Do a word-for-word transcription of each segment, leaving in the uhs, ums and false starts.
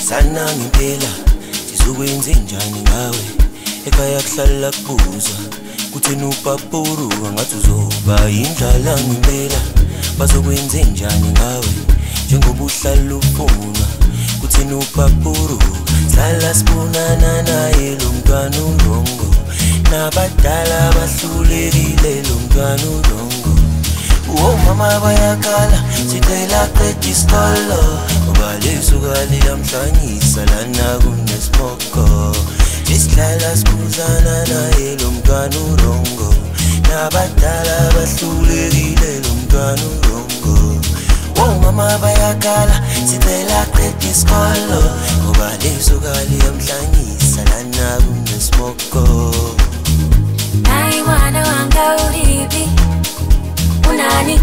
sana ngempela sizokwenza njani ngawe ekhaya kuhlala kubuza kuthena upapuruka ngathi uzoba indlala ngempela bazokwenza njani ngawe njengoba uhlala ufuna kuthena upapuruka sala sibonana naye lo mntwana urongo nabadala bahlulekile lo mntwana urongo. Oh mama bayakala sicela qeda isikolo ngoba lesuka liyamhlanyisa lana kunesimoko isihlala sibuzana naye lo mntwana urongo nabadala bahlulekile lo mntwana urongo. Oh mama bayakala sicela qeda isikolo ngoba lesuka liyamhlanyisa lana kunesimoko. Nayi mwana wanga uripi unani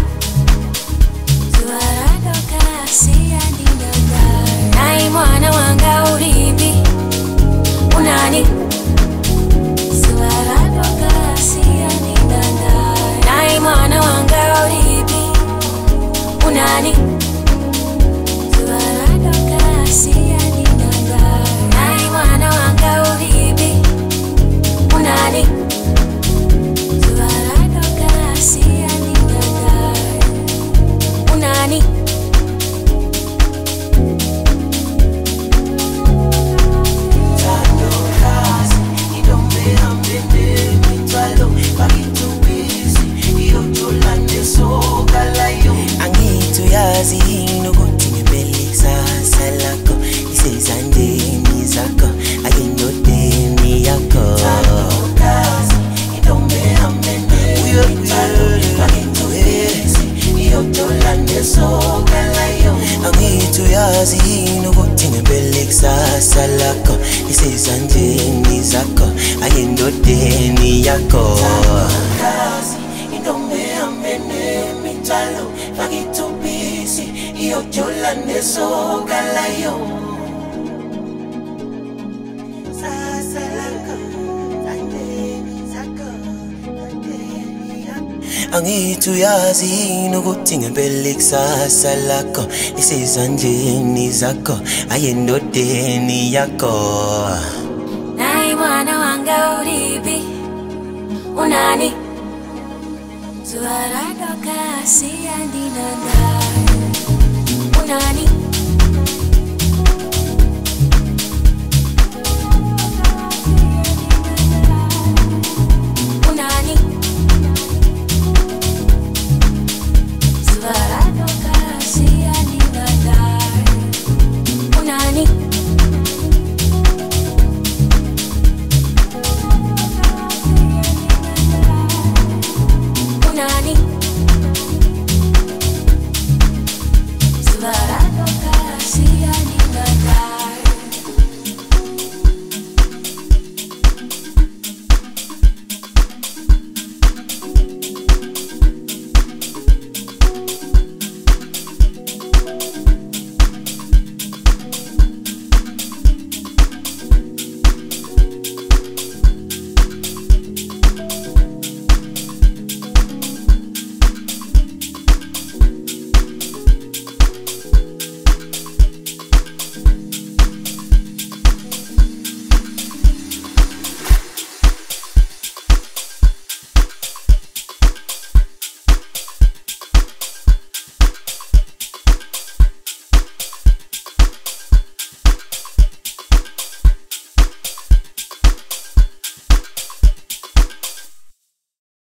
Zuaradoka siyandinanga. Nayi mwana wanga uripi unani Zuaradoka siyandinanga. Nayi mwana wanga uripi unani Zuaradoka siyandinanga. Nayi mwana wanga uripi unani Zuaradoka siyandinanga. Unani Angituyazi nokuthi ngempelisa salako isezandleni zakho ayindodeni yakho. Angituyazi nokuthi ngempelisa salako isezandleni zakho ayindodeni yakho. Angituyazi nokuthi ngempela ikusasa lakho lisezandleni zakho ayindodeni yakho. Nayi mwana wanga uripi unani Zuaradoka siyandinanga.